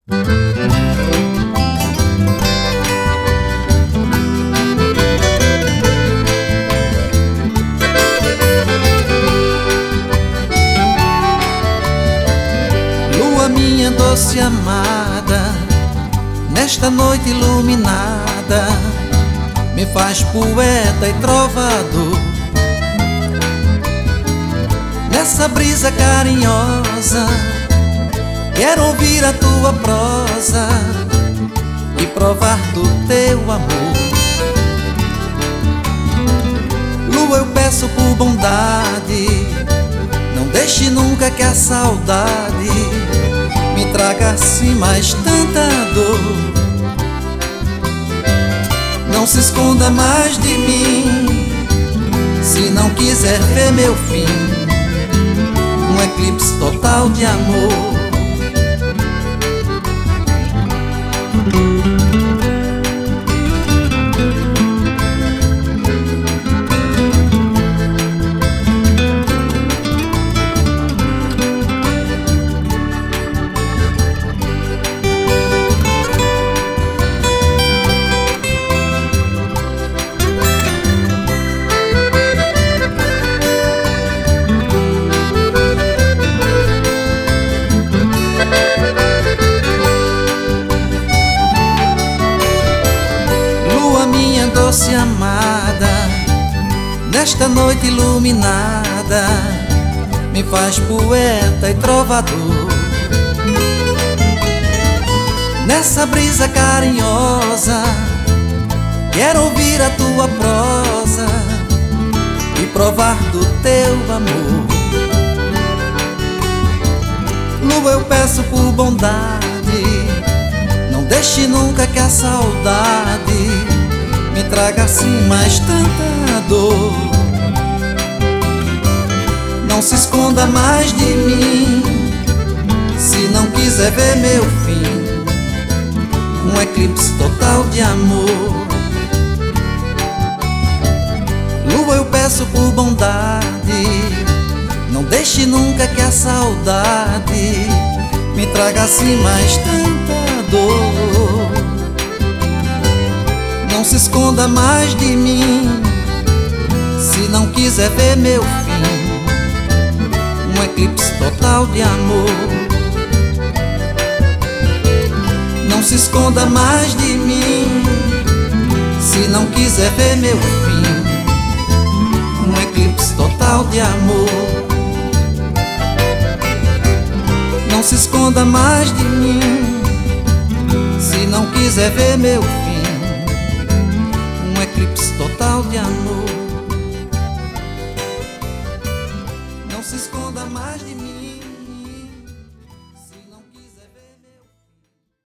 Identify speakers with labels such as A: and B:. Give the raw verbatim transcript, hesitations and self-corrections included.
A: Lua minha doce amada, nesta noite iluminada, me faz poeta e trovador. Nessa brisa carinhosa, quero ouvir a tua prosa e provar do teu amor. Lua, eu peço por bondade, não deixe nunca que a saudade me traga assim mais tanta dor. Não se esconda mais de mim, se não quiser ver meu fim, um eclipse total de amor. Doce amada, nesta noite iluminada, me faz poeta e trovador. Nessa brisa carinhosa, quero ouvir a tua prosa e provar do teu amor. Lua, eu peço por bondade, não deixe nunca que a saudade me traga assim mais tanta dor. Não se esconda mais de mim, se não quiser ver meu fim, um eclipse total de amor. Lua, eu peço por bondade, não deixe nunca que a saudade me traga assim mais tanta dor. Não se esconda mais de mim, se não quiser ver meu fim, um eclipse total de amor. Não se esconda mais de mim, se não quiser ver meu fim, um eclipse total de amor. Não se esconda mais de mim, se não quiser ver meu fim, um eclipse total de amor.